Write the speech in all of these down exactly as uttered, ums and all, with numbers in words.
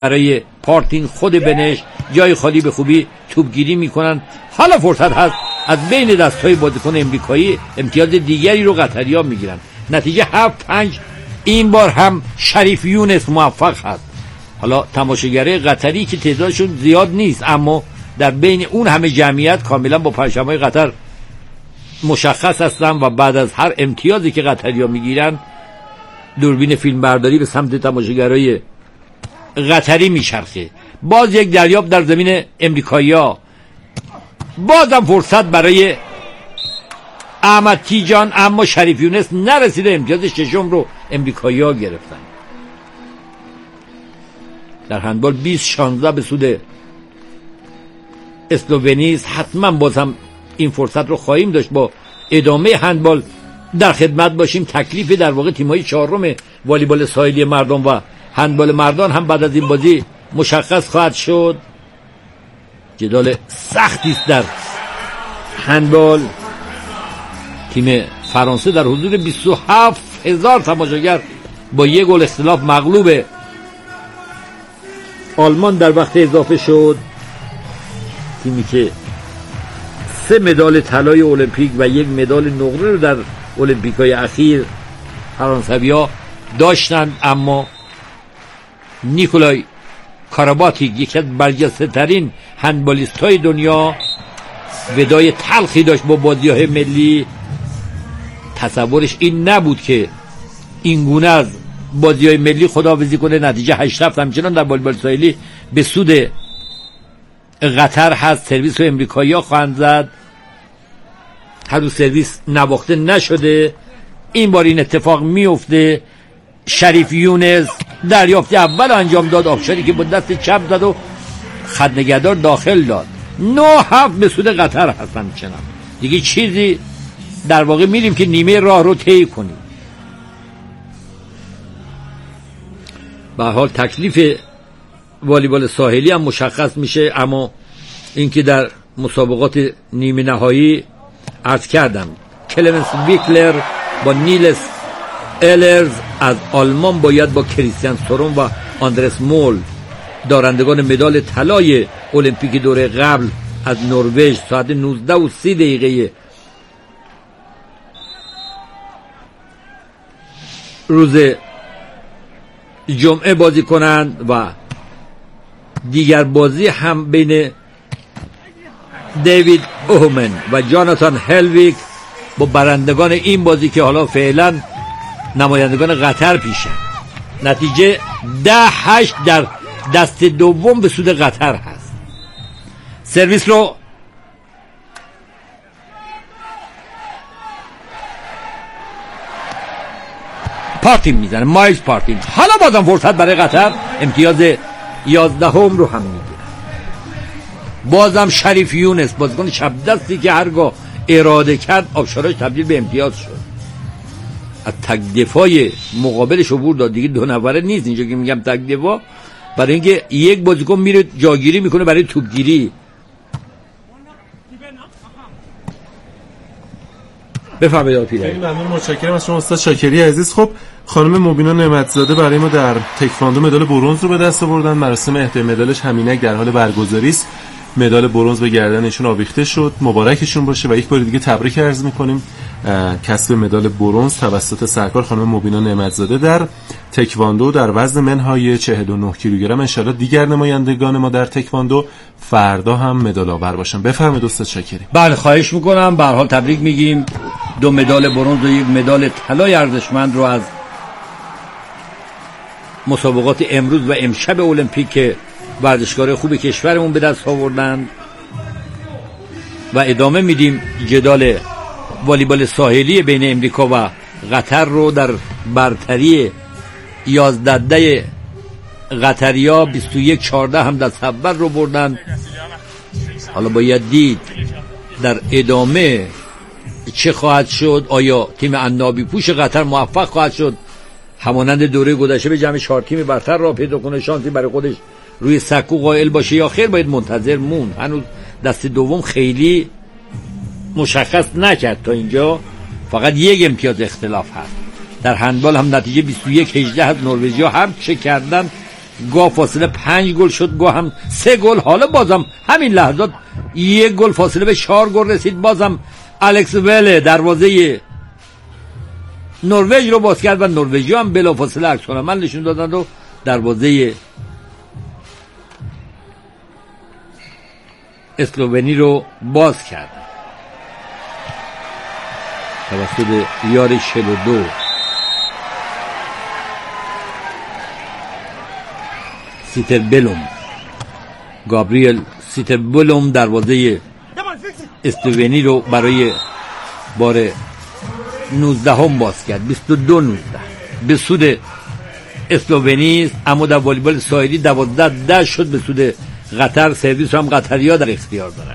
برای پارتین خود بنش جای خالی به خوبی توپگیری میکنن. حالا فرصت هست از بین دستهای بازیکن امریکایی امتیاز دیگری رو قطری‌ها میگیرن. نتیجه هفت پنج. این بار هم شریف یونس موفق هست. حالا تماشاگرای قطری که تعدادشون زیاد نیست اما در بین اون همه جمعیت کاملا با پرچم‌های قطر مشخص هستن و بعد از هر امتیازی که قطری‌ها میگیرن دوربین فیلمبرداری به سمت تماشاگرای قطری میچرخه. باز یک دریافت در زمین امریکایی‌ها. بازم فرصت برای احمد تیجان اما شریف یونس نرسیده. امتیاز ششم رو امریکایی‌ها گرفتن. در هندبال بیست شانزده به سود اسلوونیست. حتما باز هم این فرصت رو خواهیم داشت با ادامه هندبال در خدمت باشیم. تکلیف در واقع تیم‌های چهارم والیبال ساحلی مردان و هندبال مردان هم بعد از این بازی مشخص خواهد شد. جدال سختی است در هندبال. تیم فرانسه در حدود بیست و هفت هزار تماشاگر با یک گل اختلاف مغلوب آلمان در وقت اضافه شد. تیمی که سه مدال طلای المپیک و یک مدال نقره رو در المپیک‌های اخیر فرانسوی‌ها داشتند اما نیکولای کاراباتیک یکی از برجسته‌ترین هندبالیست‌های دنیا ودای تلخی داشت با بازی‌های ملی. تصورش این نبود که این گونه از بازی‌های ملی خداحافظی کنه. نتیجه هشت هفت همچنان در والیبال ساحلی به سود قطر هست. سرویس رو امریکایی‌ها خواهند زد. هنوز سرویس نواخته نشده. این بار این اتفاق میفته. شریف یونس دریافت اول انجام داد. آبشاری که با دست چپ زد و خط نگهدار داخل داد. نه هفت به سود قطر هستن. چنان دیگه چیزی در واقع میریم که نیمه راه رو طی کنیم. به هر حال تکلیف والیبال ساحلی هم مشخص میشه اما اینکه در مسابقات نیمه نهایی عرض کردم کلمنس ویکلر با نیلس الرز از آلمان باید با کریستیان سورون و آندرس مول دارندگان مدال طلای المپیک دوره قبل از نروژ ساعت نوزده و سی دقیقه روز جمعه بازی کنند و دیگر بازی هم بین دیوید اومن و جاناتان هلویک با برندگان این بازی که حالا فعلا نمایندگان قطر پیشن. نتیجه ده هشت در دست دوم به سود قطر هست. سرویس رو پارتین میزنه. مایلز پارتین. حالا بازم فرصت برای قطر. امتیاز یازدهم رو هم میگیره. بازم شریف یونس بازیکن چپ دستی که هرگاه اراده کرد آبشاراش تبدیل به امتیاز شد. از تک دفاع مقابلش عبور داد. دیگه دو نفره نیست اینجا که میگم تک دفاع، برای اینکه یک بازیکن میره جاگیری میکنه برای توپگیری. بفرمایید آقای پیرهی. خیلی ممنون، متشکرم از شما استاد شاکری عزیز. خب خانم مبینا نعمتزاده برای ما در تکواندو مدال برنز رو به دست آوردن. مراسم اهدای مدالش همینک در حال برگزاری است. مدال برنز به گردنشون آویخته شد. مبارکشون باشه و یک بار دیگه تبریک عرض می‌کنیم کسب مدال برنز توسط سرکار خانم مبینا نعمتزاده در تکواندو در وزن منهای چهل و نه کیلوگرم. ان شاءالله دیگر نمایندگان ما در تکواندو فردا هم مدال آور باشن. بفرمایید استاد شاکری. بله خواهش می‌کنم. به هر حال تبریک میگیم. دو مدال برنز و یک مدال طلای ارزشمند رو از مسابقات امروز و امشب المپیک ورزشکار خوب کشورمون به دست آوردن و ادامه میدیم جدال والیبال ساحلی بین امریکا و قطر رو. در برتری یازده ده قطریا بیست و یک چهارده هم دست اول رو بردن. حالا باید دید در ادامه چه خواهد شد. آیا تیم عنابی پوش قطر موفق خواهد شد همانند دوره گذشته به جمع چهار تیم برتر را پیدا کنه، شانسی برای خودش روی سکو قائل باشه، یا خیر باید منتظر مون؟ هنوز دست دوم خیلی مشخص نکرد تا اینجا. فقط یک امتیاز اختلاف هست. در هندبال هم نتیجه بیست و یک هجده از نروژیا هم چه کردن گاه فاصله پنج گل شد، گاه هم سه گل. حالا بازم همین لحظات یک گل فاصله به چهار گل رسید. بازم الکس وله دروازه نروژ رو باز کرد و نروژی هم بلافاصله عکس العمل نشون دادن و دروازه اسلوونی رو باز کرد توسط یار چهل و دو سیتر بلوم. گابریل سیتر بلوم دروازه اسلوونی رو برای بار نوزده هم باز کرد. بیست و دو نوزده به سود اسلوونی است، اما در والیبال ساحلی دوازده ده شد به سود قطر. سرویس رو هم قطریا در اختیار دارن.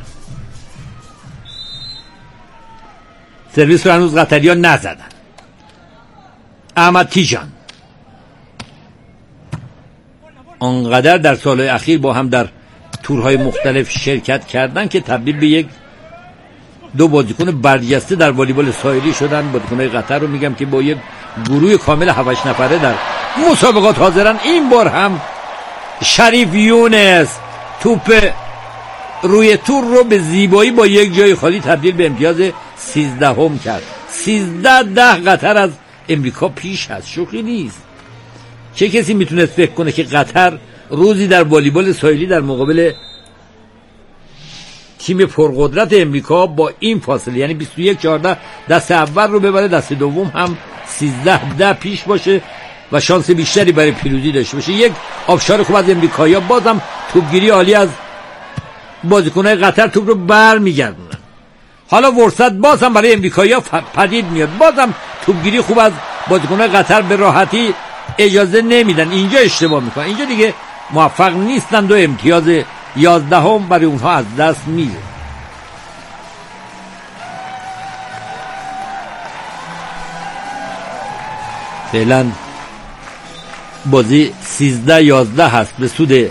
سرویس رو هنوز قطریا نزدن. احمد تیجان آنقدر در سالهای اخیر با هم در تورهای مختلف شرکت کردن که تبدیل به یک دو بازیکن برجسته در والیبال ساحلی شدن. بازیکن‌های قطر رو میگم که با یک گروه کامل هفت نفره در مسابقات حاضرن. این بار هم شریف یونس توپ روی تور رو به زیبایی با یک جای خالی تبدیل به امتیاز سیزده هم کرد. سیزده ده قطر از امریکا پیش هست، شوخی نیست. چه کسی میتونه فکر کنه که قطر روزی در والیبال ساحلی در مقابل تیم پرقدرت امریکا با این فاصله، یعنی بیست و یک چهارده دست اول رو ببره، دست دوم هم سیزده ده پیش باشه و شانس بیشتری برای پیروزی داشته باشه. یک آبشار خوب از امریکایی‌ها. بازم توپگیری عالی از بازیکن‌های قطر، توپ رو برمیگردونن. حالا فرصت بازم برای امریکایی‌ها پدید میاد. بازم توپگیری خوب از بازیکن‌های قطر، به راحتی اجازه نمیدن. اینجا اشتباه میکنن، اینجا دیگه موفق نیستن و امتیاز یازده هم برای اونها از دست میره. فعلا بازی سیزده یازده هست به سود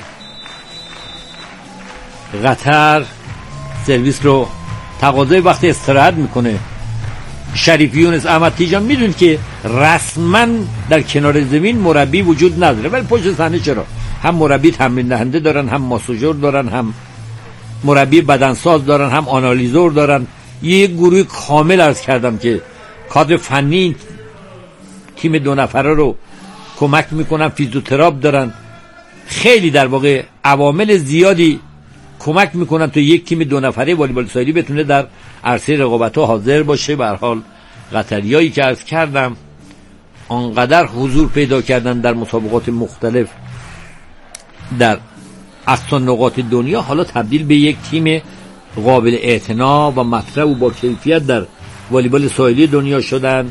قطر. سرویس رو تقاضای وقت استراحت میکنه شریف یونس. احمد تیجان میدونید که رسما در کنار زمین مربی وجود نداره، ولی پشت صحنه چرا هم مربی تمرین دهنده دارن، هم ماساژور دارن، هم مربی بدنساز دارن، هم آنالیزور دارن. یه گروه کامل عرض کردم که کادر فنی تیم دو نفره رو کمک میکنن، فیزیوتراپ دارن. خیلی در واقع عوامل زیادی کمک میکنن تا یک تیم دو نفره والیبال ساحلی بتونه در عرصه رقابت‌ها حاضر باشه. به هر حال قطریایی که عرض کردم آنقدر حضور پیدا کردن در مسابقات مختلف در اقصا نقاط دنیا، حالا تبدیل به یک تیم قابل اعتنا و مطرح و با کیفیت در والیبال ساحلی دنیا شدن.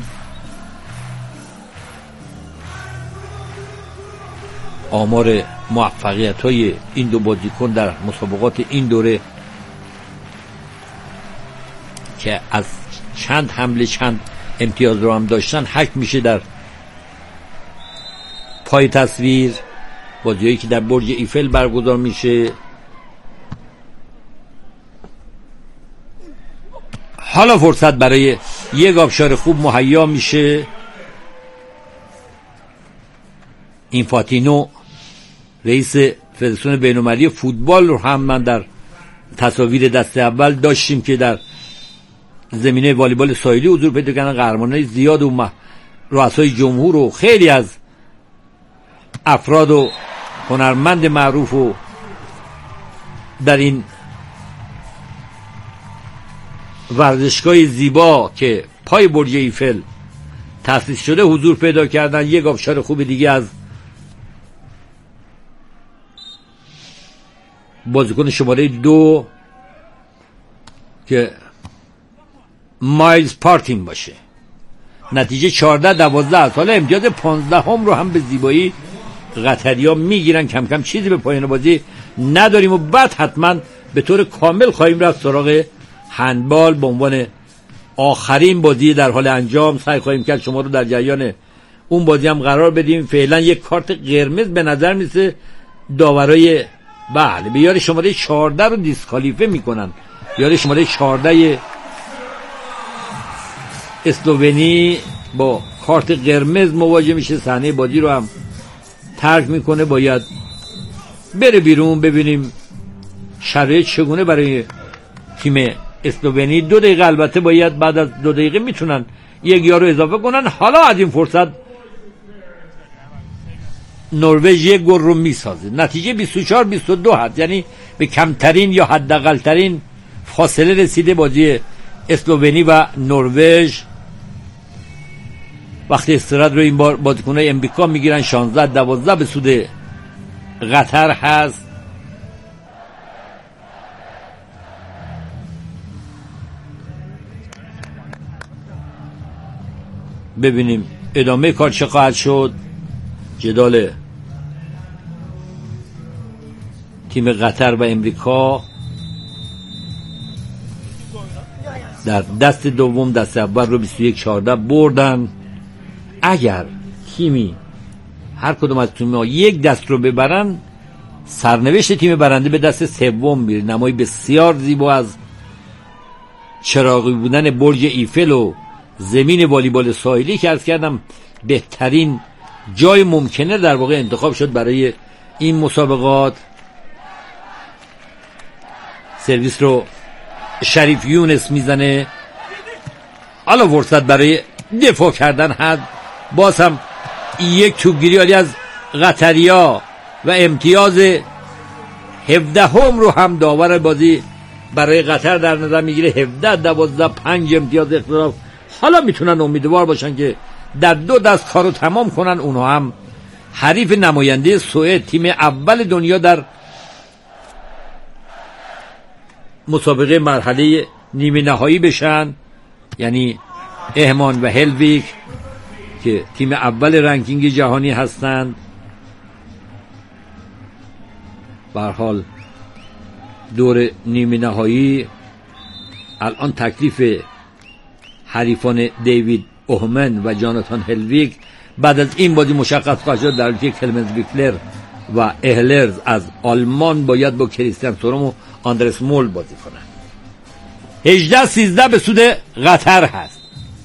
آمار موفقیت‌های این دو بازیکن در مسابقات این دوره که از چند حمله چند امتیاز رو هم داشتن حک میشه در پای تصویر. بازیایی که در برج ایفل برگزار میشه. حالا فرصت برای یک آبشار خوب مهیا میشه. اینفانتینو رئیس فدراسیون بین‌المللی فوتبال رو هم من در تصاویر دست اول داشتیم که در زمینه والیبال ساحلی حضور پیدا کردن. قهرمانای زیاد و رؤسای جمهور و خیلی از افراد و هنرمند معروف و در این ورزشگاه زیبا که پای برج ایفل تأسیس شده حضور پیدا کردن. یک آبشار خوب دیگه از بازیکن شماره دو که مایلز پارتین باشه. نتیجه چهارده دوازده است. حالا امتیاز پانزده هم رو هم به زیبایی قطریا میگیرن. کم کم چیزی به پایان بازی نداریم و بعد حتما به طور کامل خواهیم رفت سراغ هندبال به عنوان آخرین بازی در حال انجام. سعی خواهیم کرد شما رو در جریان اون بازی هم قرار بدیم. فعلا یک کارت قرمز به نظر میسه داورای بله به یار شماره چهارده رو دیسکالیفه میکنن. یار شماره چهارده اسلوونی با کارت قرمز مواجه میشه. صحنه بازی رو هم ترک میکنه. باید بره بیرون ببینیم شرایط چگونه برای تیم اسلوونی. دو دقیقه البته باید بعد از دو دقیقه میتونن یک یارو اضافه کنن. حالا از این فرصت نروژ یک گل رو میسازه. نتیجه بیست و چهار بیست و دو هست، یعنی به کمترین یا حداقل ترین فاصله رسیده بازی اسلوونی و نروژ. وقتی استراحت رو این بار بازیکن‌های امریکا میگیرن. شانزده دوازده به سود قطر هست. ببینیم ادامه کار چه خواهد شد. جدال تیم قطر و امریکا در دست دوم دست اول رو بیست و یک چهارده بردن. اگر تیمی هر کدوم از تیم‌ها یک دست رو ببرن، سرنوشت تیم برنده به دست سوم میره. نمایی بسیار زیبا از چراغی بودن برج ایفل و زمین والیبال ساحلی که عرض کردم بهترین جای ممکنه در واقع انتخاب شد برای این مسابقات. سرویس رو شریف یونس میزنه. حالا فرصت برای دفاع کردن هست. باز هم یک توپگیری از قطریا و امتیاز هفده هم رو هم داور بازی برای قطر در نظر میگیره. هفده دوازده پنج امتیاز اختلاف. حالا میتونن امیدوار باشن که در دو دست کارو تمام کنن. اونها هم حریف نماینده سوئد، تیم اول دنیا در مسابقه مرحله نیمه نهایی بشن، یعنی اهمان و هلویک که تیم اول رنکینگ جهانی هستند. به هر حال دور نیمه نهایی الان تکلیف حریفان دیوید اوهمن و جاناتان هلویک بعد از این بازی مشخص خواهد شد، در حالی که کلمنز بیکلر و اهلرز از آلمان باید با کریستیان سوروم و آندرس مول بازی کنند. هجده سیزده به سود قطر هست.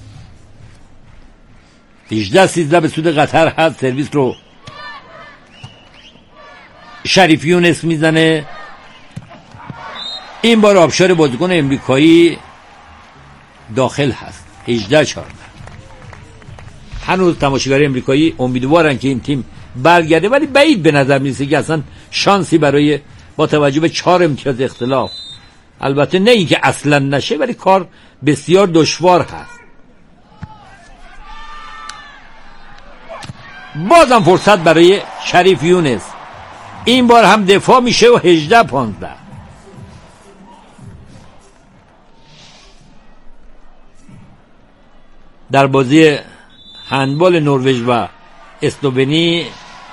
هجده سیزده به سود قطر هست. سرویس رو شریف یونس میزنه. این بار آبشار بازیکن امریکایی داخل هست. هجده چهارده. هنوز تماشاگر امریکایی امیدوارن که این تیم برگرده، ولی بعید به نظر میرسه که اصلا شانسی برای با توجه به چهار امتیاز اختلاف، البته نه این که اصلا نشه، ولی کار بسیار دشوار هست. بازم فرصت برای شریف یونس. این بار هم دفاع میشه و هجده پانزده. در بازی هندبال نروژ و اسلوونی،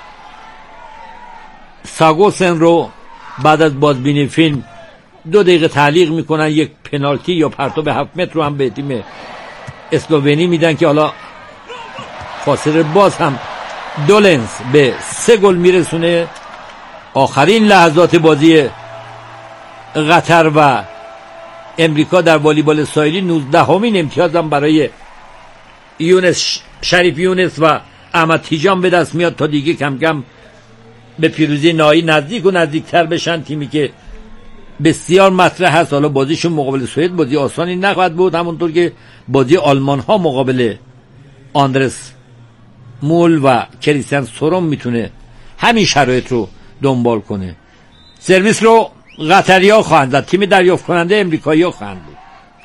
ساگوسن رو بعد از بازبینی فیلم دو دقیقه تعلیق میکنن. یک پنالتی یا پرتاب هفت متر رو هم به تیم اسلوونی میدن که حالا فاصله باز هم دولنس به سه گل میرسونه. آخرین لحظات بازی قطر و امریکا در والیبال ساحلی. نوزده همین امتیاز هم برای یونس، شریف یونس و احمد تیجان به دست میاد تا دیگه کم کم به پیروزی نهایی نزدیک و نزدیکتر بشن. تیمی که بسیار مطرح هست. حالا بازیشون مقابل سوئد بازی آسانی نخواهد بود، همونطور که بازی آلمان ها مقابل آندرس مول و کریستیان سوروم میتونه همین شرایط رو دنبال کنه. سرویس رو قطری ها خواهند زد. تیم دریافت کننده امریکایی ها خواهند بود.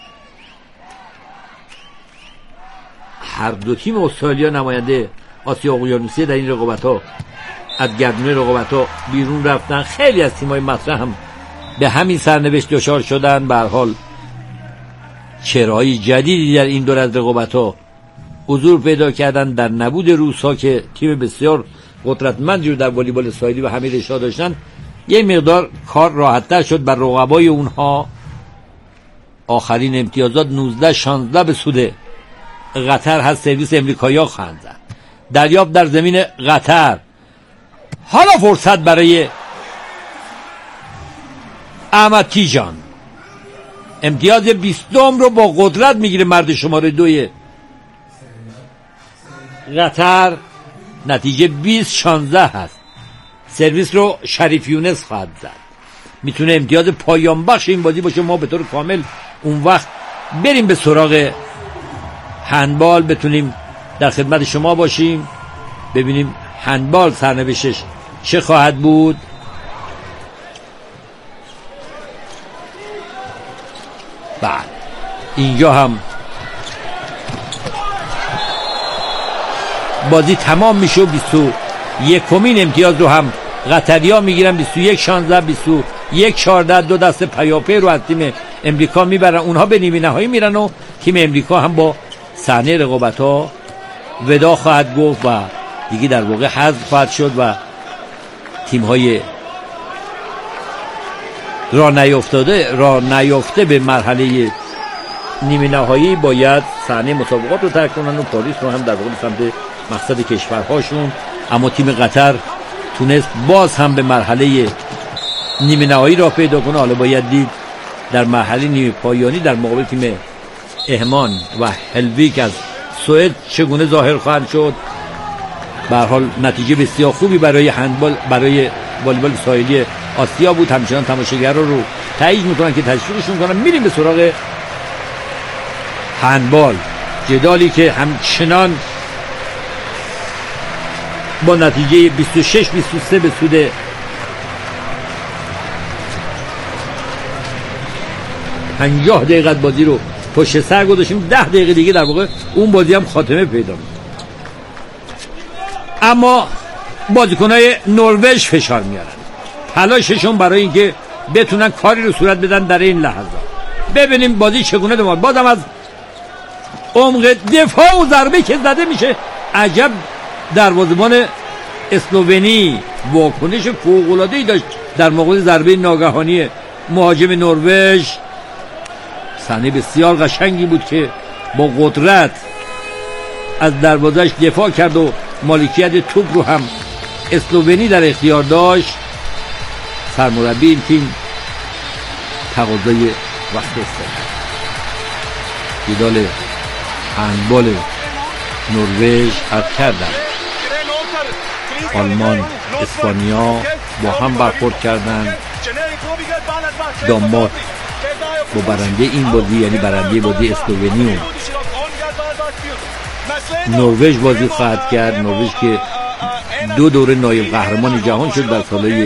هر دو تیم استرالیا نماینده آسیا اقیانوسیه در این رقابت ها از گردونه رقابت ها بیرون رفتن. خیلی از تیم‌های مطرح هم به همین سرنوشت دچار شدن. به هر حال چهره‌های جدیدی در این دور از رقابت ها حضور پیدا کردن. در نبود روس‌ها که تیم بسیار قدرتمندی رو در والیبال ساحلی و همه رشته‌ها داشتن، یه مقدار کار راحت‌تر شد بر رقبای اونها. آخرین امتیازات نوزده شانزده به سود قطر هست. سرویس امریکایی‌ها خواهند زد. دریافت در زمین قطر. حالا فرصت برای احمد تیجان. امتیاز بیستم رو با قدرت میگیره مرد شماره دوی قطر. نتیجه بیست شانزده هست. سرویس رو شریف یونس خواهد زد. میتونه امتیاز پایان بخش این بازی باشه. ما به طور کامل اون وقت بریم به سراغ هندبال، بتونیم در خدمت شما باشیم، ببینیم هندبال سرنوشتش چه خواهد بود. بعد اینجا هم بازی تمام میشه و بیست و یکمین امتیاز رو هم قطریا میگیرن. بیست و یک شانزده، بیست و یک چهارده، دو دست پیاپی رو از تیم امریکا میبرن. اونها به نیمه نهایی میرن و تیم امریکا هم با صحنه رقابت‌ها ودا خواهد گفت و دیگه در واقع حذف خواهد شد و تیم‌های را نیافتاده را نیافته به مرحله نیمه نهایی باید صحنه مسابقات رو ترک کنن و پاریس رو هم در واقع سمت مقصد کشورهاشون. اما تیم قطر تونست باز هم به مرحله نیمه نهایی را پیدا کنه. حالا باید دید در مرحله نیمه پایانی در مقابل تیم اهمان و هلویک از سوئد چگونه ظاهر خواهد شد. به هر حال نتیجه بسیار خوبی برای هندبال، برای والیبال ساحلی آسیا بود. همچنان تماشاگرها رو تایید میکنن که تشویقشون کنن. میریم به سراغ هندبال، جدالی که همچنان با نتیجه بیست و شش بیست و سه به سود پنجاه دقیقه بازی رو پشت سر گذاشتیم. ده دقیقه دیگه در واقع اون بازی هم خاتمه پیدا می‌کنه. اما بازیکن‌های نروژ فشار میارن، تلاششون برای اینکه بتونن کاری رو صورت بدن در این لحظات. ببینیم بازی چگونه دوام. بازم از عمق دفاع و ضربه که زده میشه. عجب دروازه‌بان اسلوونی واکنش فوق‌العاده‌ای داشت در مقابل ضربه ناگهانی مهاجم نروژ. صحنه بسیار قشنگی بود که با قدرت از دروازه‌اش دفاع کرد و مالکیت توپ رو هم اسلوونی در اختیار داشت. سرمربی این تیم تقاضای وقت استراحت. جدال هندبال نروژ حد کردن. آلمان، اسپانیا با هم برخورد کردند. دانمارک با برنده این بازی، یعنی برنده بازی اسلوونی و نروژ بازی خواهد کرد. نروژ که دو دوره نایب قهرمان جهان شد در سالهای.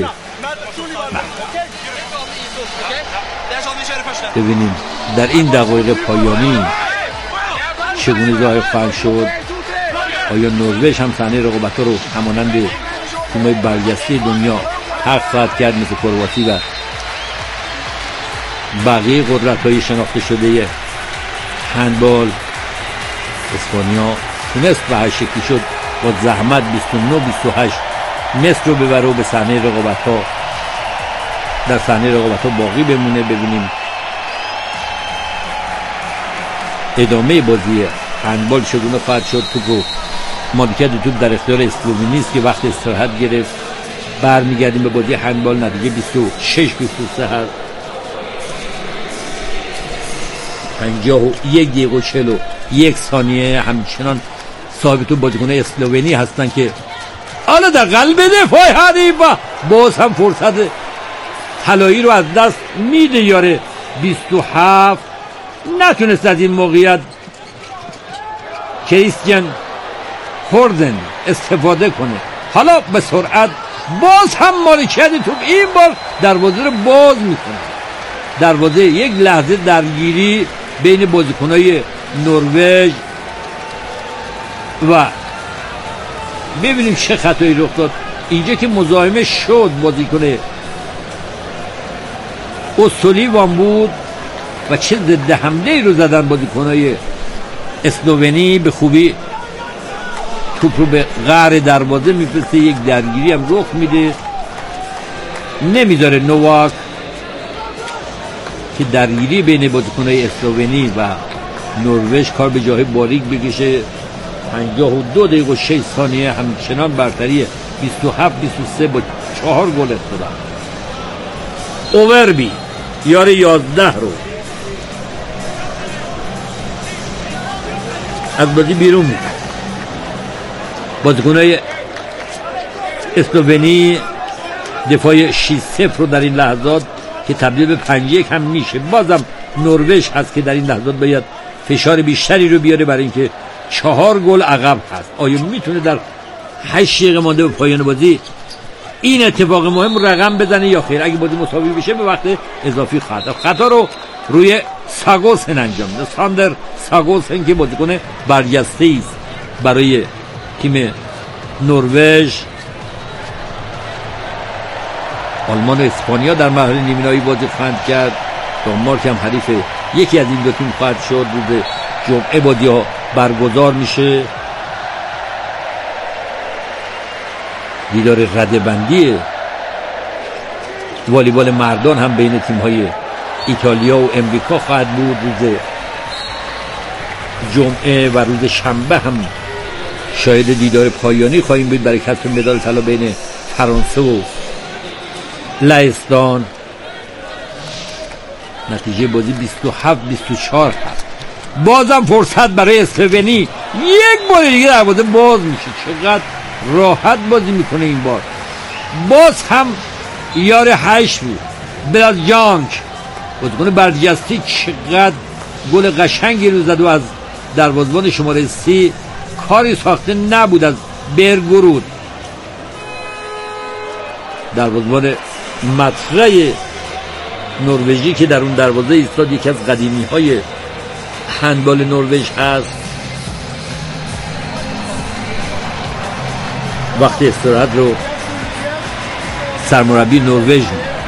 ببینیم در این دقایق پایانی چگونه ظاهر خواهد شد. آیا نروژ هم صحنه رقابت‌ها رو همانند تیم‌های برجسته دنیا حق خواهد کرد مثل کرواسی و بقیه قدرت‌های شناخته شده هندبال؟ اسپانیا تونست به هر شکلی شد با زحمت بیست و نه بیست و هشت مصر رو ببره و به صحنه رقابت‌ها در صحنه رقابت‌ها باقی بمونه. ببینیم ادامه بازی هندبال چگونه خواهد شد. توپ رو مالکیت توپ در اختیار اسلوونی است که وقت استراحت گرفت. برمیگردیم به بازی هندبال. نتیجه بیست و شش بیست و سه هست. پنجاه و یک دقیقه و چهل و یک ثانیه همچنان صاحب توپ بازیکن اسلوونی هستن که حالا در قلب دفاع حریف و باز هم فرصت طلایی رو از دست میده. یاره بیست و هفت نتونست از این موقعیت کریستیان هوردن استفاده کنه. حالا به سرعت باز هم مالکیت توپ این بار دروازه رو باز میکنه. دروازه یک لحظه درگیری بین بازیکنای نروژ و ببینیم چه خطایی رخ داد اینجا که مزاحمه شد بازیکن اوسولیوان بود و چه ضد حمله رو زدن بازیکنای اسلوونی. به خوبی توپ رو به قعر دروازه میفرسته. یک درگیری هم رخ میده، نمیذاره نوواک که درگیری بین بازیکنای اسلوونی و نروژ کار به جای باریک بکشه. پنجاه و دو دقیقه و شش ثانیه همچنان برتری بیست و هفت بیست و سه با چهار گل افتادن. اووربی یار یازده رو از بازی بیرون میده. بازیکنای اسلوونی دفاع شش صفر رو در این لحظات که تبدیل به پنج یک هم میشه. بازم نروژ هست که در این لحظات باید فشار بیشتری رو بیاره برای اینکه چهار گل عقب هست. آیا میتونه در هشت دقیقه مانده به پایان بازی این اتفاق مهم رقم بزنه یا خیر؟ اگه بازی مساوی بشه به وقت اضافی خطا خطا رو روی ساگوسن انجام میده. ساندر ساگوسن که بازیکن برجسته است برای تیم نروژ. آلمان و اسپانیا در مرحله نیمه نهایی بازی خواهند کرد. دانمارک هم حریف یکی از این دو تیم خواهد شد. روز جمعه بازی ها برگزار میشه. دیدار رده‌بندی والیبال مردان هم بین تیم‌های ایتالیا و امریکا خواهد بود روز جمعه، و روز شنبه هم شاهد دیدار پایانی خواهیم بود برای کسب مدال طلا بین فرانسه و لهستان. نتیجه بازی بیست و هفت بیست و چهار هست. بازم فرصت برای اسلوونی، یک بار دیگه دروازه باز میشه. چقدر راحت بازی میکنه این بار. باز هم یار هشت بود بلاز جانک، بازیکن برجسته، چقدر گل قشنگی رو زد و از دروازه‌بان شماره سی کاری ساخته نبود از برگرود. دروازه‌بان مطرح نروژی که در اون دروازه ایستاد، یکی از قدیمی های هندبال نروژ هست. وقت استراحت رو سرمربی نروژ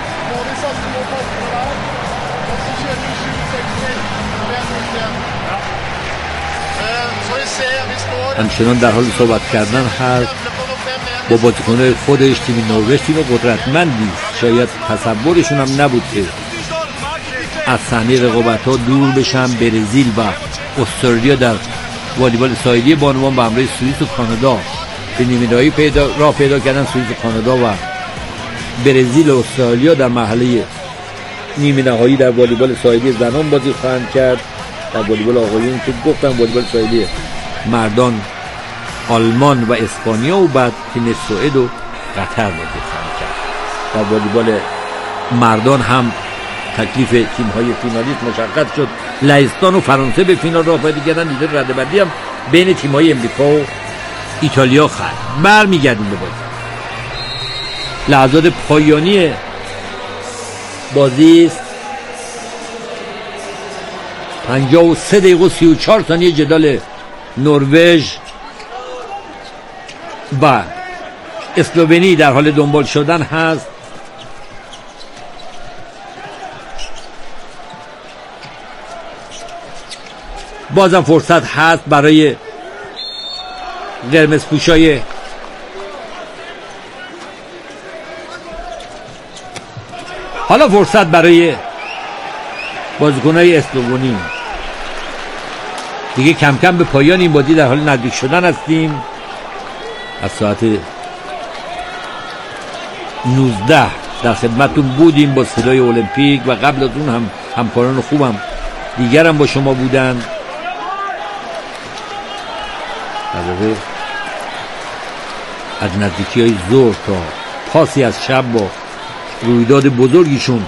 همچنان در حال صحبت کردن هست با بازیکن‌های خودش. تیم نروژ تیم قدرتمندی، شاید تصورشون هم نبود که از صحنه رقابت‌ها دور بشن. برزیل و استرالیا در والیبال ساحلی بانوان به همراه سوئیس و کانادا به نیمه‌نهایی پیدا راه پیدا کردن. سوئیس و کانادا و برزیل و استرالیا در مرحله نیمه‌نهایی در والیبال ساحلی زنان بازی خواهند کرد. در والیبال آقایون که گفتم والیبال ساحلی مردان آلمان و اسپانیا و بعد تیم سوئد و قطر بازی خواهند کرد. در والیبال مردان هم تکلیف تیم‌های فینالیست مشخص شد. لهستان و فرانسه به فینال راه پیدا کردن. دیدار رده‌بندی هم بین تیم‌های امریکا و ایتالیا خواهد. برمیگردیم به بازی. لحظات پایانی بازی است. پنجاه و سه دقیقه و سی و چهار ثانیه جدال نروژ و اسلوونی در حال دنبال شدن هست. بازم فرصت هست برای قرمز پوشای حالا فرصت برای بازیکن‌های اسلوونی. دیگه کم کم به پایان این بازی در حال نزدیک شدن هستیم. از ساعت نوزده در خدمتتون بودیم با صدای المپیک و قبل از اون هم همکاران خوبم دیگر هم با شما بودن. البته از نزدیکی های ظهر تا پاسی از شب با رویداد بزرگیشون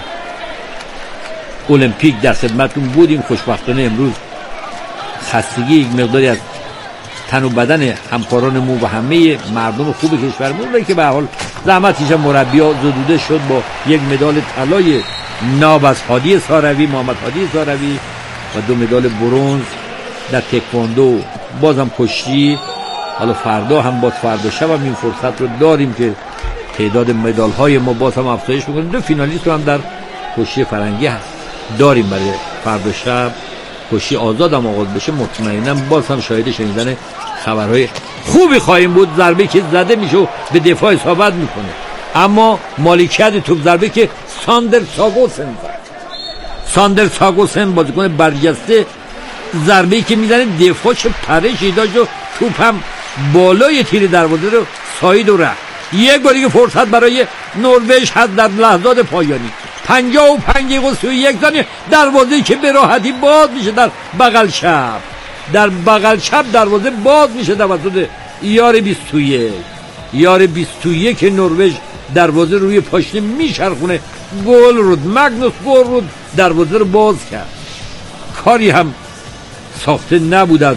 المپیک در خدمتتون بودیم. خوشبختانه امروز خستگی یک مقداری از تن و بدن همکارانمون و همه مردم خوب کشورمون که به هر حال زحمتش مربی‌ها زدوده شد با یک مدال طلای ناب از هادی ساروی، محمد هادی ساروی، و دو مدال برنز در تکواندو. بازم کشتی. حالا فردا هم باز فردا شب هم این فرصت رو داریم که تعداد مدال های ما باز هم افزایش بکنیم. دو فینالیست رو هم در کشتی فرنگی هست داریم برای فردا شب. کشتی آزاد هم آغاز بشه مطمئناً باز هم شاهد شنیدن خبرهای خوبی خواهیم بود. ضربه که زده میشه و به دفاع اصابت میکنه، اما مالکیت توپ ضربه که ساندر ساگوسن زد. ساندر ساگوسن بازیکن برجسته، ضربه‌ای که میزنه دفاع چه پرشی داشت و توپ هم بالای تیر دروازه رو ساید و رفت. یک بار دیگه فرصت برای نروژ هست در لحظات پایانی. پنجاه و پنج دقیقه و سی و یک ثانیه دروازه‌ای که به راحتی باز میشه در بغل چپ. در بغل چپ دروازه باز میشه توسط یار بیست و یک. یار بیست و یک نروژ دروازه روی پاشنه میچرخونه، گل رود. مگنوس گل رود دروازه رو باز کرد. کاری هم ساخته نبودد.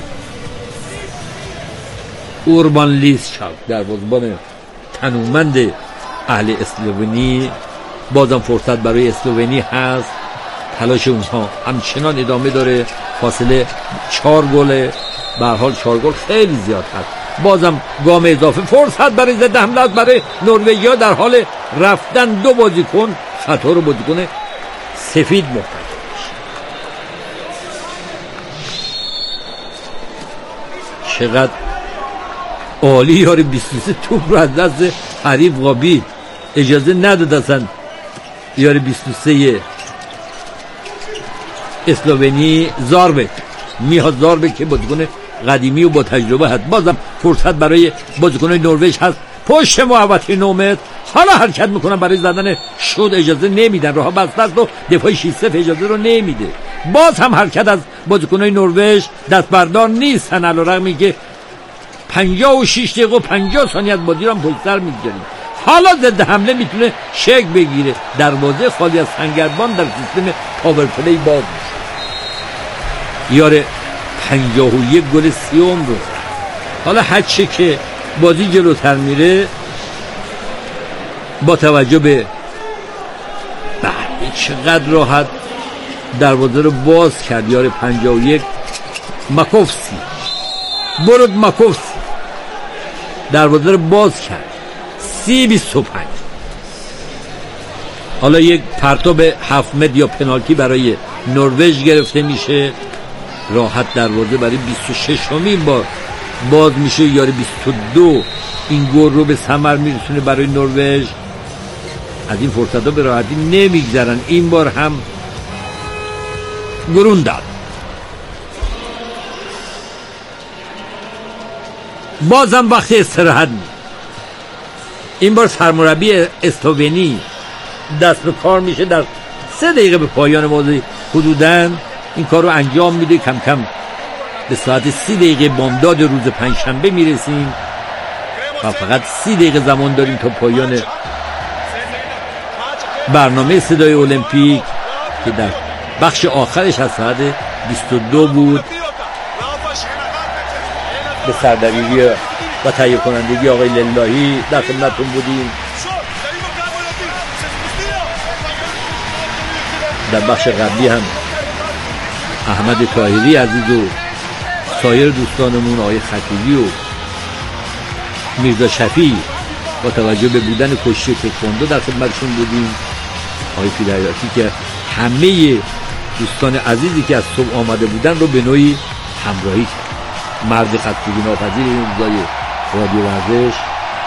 اوربان لیسچاک دروازه‌بان تنومند اهل اسلوونی. بازم فرصت برای اسلوونی هست. تلاش اونها همچنان ادامه داره. فاصله چهار گله. به هر حال چهار گل خیلی زیاد هست. بازم گام اضافه. فرصت برای ضد حمله برای نروژیا. در حال رفتن دو بازیکن خطا رو بازیکن سفید مرتکب. چقدر عالی یاری بیست و سه توپ رو از دست حریف قابید. اجازه نداد اصلا یاری بیست و سه اسلوونی زاربک میاد. زاربک که بازیکن قدیمی و با تجربه هست. بازم فرصت برای بازیکن نروژ هست. پشت محوطه نومت حالا حرکت میکنن برای زدن شد. اجازه نمیدن. راه بسته است و دفاع شش صفر اجازه رو نمیده. باز هم حرکت از بازیکن‌های نروژ دست بردار نیستن، علیرغم که پنجاه و شش دقیقه و پنجاه ثانیه از بازی رو هم پشت سر می‌گذاریم. حالا ضد حمله میتونه شک بگیره. دروازه خالی از سنگربان در سیستم پاور پلی باز میشه. یاره پنجاه و یک گل سیوم رو. حالا هرچه که بازی جلوتر میره با توجه به بعد چقدر راحت دروازه رو باز کرد. یاره پنجاه و یک ماکوفسی برود ماکوفسی دروازه رو باز کرد. سی بیست و پنج. حالا یک پرتاب هفت متر یا پنالتی برای نروژ گرفته میشه. راحت دروازه برای بیست و ششمین بار باز میشه. یاره بیست و دو این گل رو به ثمر میرسونه برای نروژ. از این فرصت‌ها به راحتی نمیگذرن. این بار هم گرون داد. بازم وقت استراحت می. این بار سرمربی اسلوونی دست به کار میشه. در سه دقیقه به پایان بازی حدوداً این کار رو انجام میده. کم کم به ساعت سی دقیقه بامداد روز پنجشنبه میرسیم و فقط سی دقیقه زمان داریم تا پایان برنامه صدای المپیک که در بخش آخرش از ساعت بیست و دو بود. به سردبیری و تهیه کنندگی آقای للهی در خدمتتون بودیم. در بخش قبلی هم احمد طاهری عزیز و سایر دوستانمون آقای خطیبی و میرزا شفیع با توجه به بودن کشتی تکواندو در خدمتشون بودیم. آقای فیدایاتی که همه دوستان عزیزی که از صبح آمده بودن رو به نوعی همراهی کرد. مرد خطیبی ناپذیر این روزای رادیو ورزش.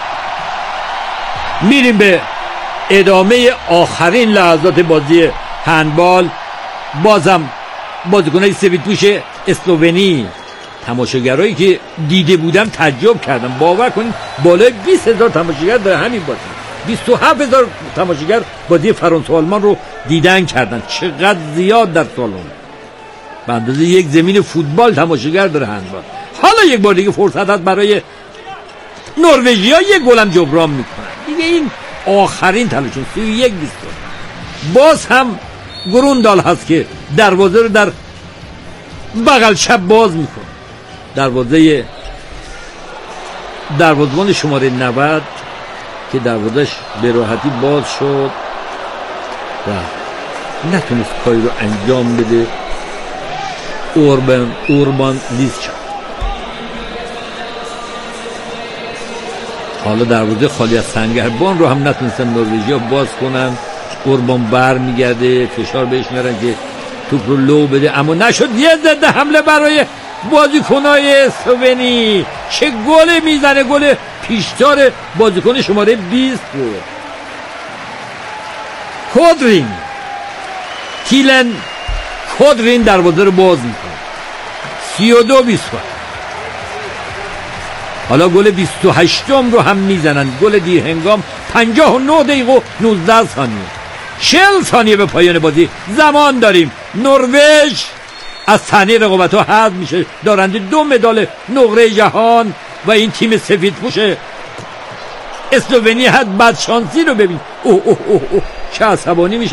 میریم به ادامه آخرین لحظات بازی هندبال. بازم بازیکنای سفیدپوش اسلوونی، تماشاگرایی که دیده بودم تعجب کردم. باور کنید بالای بیست هزار تماشاگر در همین بازی، بیست و هفت هزار تماشاگر بازی فرانسه آلمان رو دیدن کردن. چقدر زیاد در سالن. به اندازه یک زمین فوتبال تماشاگر داره هندبال. حالا یک بار دیگه فرصت هست برای نروژیا. یک گل هم جبران میکنن دیگه. این آخرین تلاشون سی و یک بیست. باز هم گروندال هست که دروازه رو در بغل چپ باز میکنه. دروازه دروازه‌بان شماره نود که دروازه‌اش به راحتی باز شد و نتونست کاری رو انجام بده. اوربان اوربان لیسچاک. حالا دروازه خالی از سنگربان رو هم نتونستن نروژیا باز کنن. اوربان بر میگرده، فشار بهش میارن که توپ رو لو بده، اما نشد. یه ضد حمله برای بازیکنای اسلوونی. چه گل میزنه، گل پیشدار بازیکن شماره بیست بود. کودرین کیلن کودرین دروازه رو باز میکنه. سی و دو بیست. حالا گل بیست و هشتم رو هم میزنن. گل دیر هنگام. پنجاه و نه دقیقه و نوزده ثانیه. چهل ثانیه به پایان بازی زمان داریم. نروژ از صحنه رقابت‌ها حذف میشه. دارنده دو مدال نقره جهان و این تیم سفیدپوش اسلوونی حد بدشانسی رو ببین. اوه اوه اوه اوه چه عصبانی میشه